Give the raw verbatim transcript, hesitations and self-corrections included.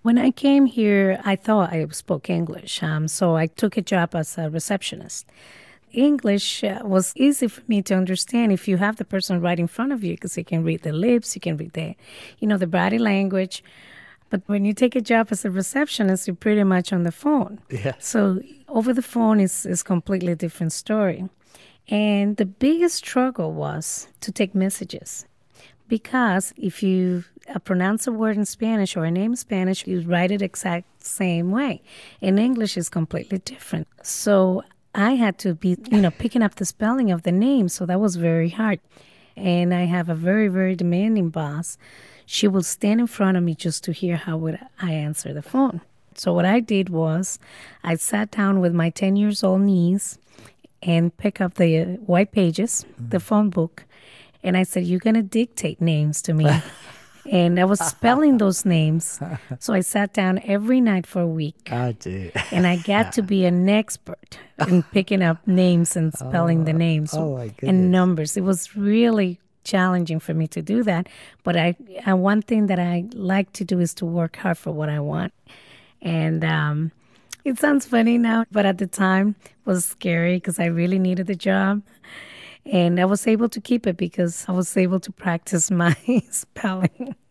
When I came here, I thought I spoke English. Um, so I took a job as a receptionist. English uh, was easy for me to understand if you have the person right in front of you because you can read the lips, you can read the, you know, the body language. But when you take a job as a receptionist, you're pretty much on the phone. Yeah. So over the phone is is completely different story. And the biggest struggle was to take messages because if you uh, pronounce a word in Spanish or a name in Spanish, you write it exact same way. In English, it's completely different. So I had to be, you know, picking up the spelling of the name. So that was very hard. And I have a very, very demanding boss. She will stand in front of me just to hear how would I answer the phone. So what I did was I sat down with my ten years old niece and pick up the uh, white pages, the phone book, and I said, you're going to dictate names to me. And I was spelling those names. So I sat down every night for a week. I do. And I got to be an expert in picking up names and spelling the names oh my goodness. and numbers. It was really challenging for me to do that. But I, I one thing that I like to do is to work hard for what I want. And um, it sounds funny now, but at the time it was scary because I really needed the job. And I was able to keep it because I was able to practice my spelling.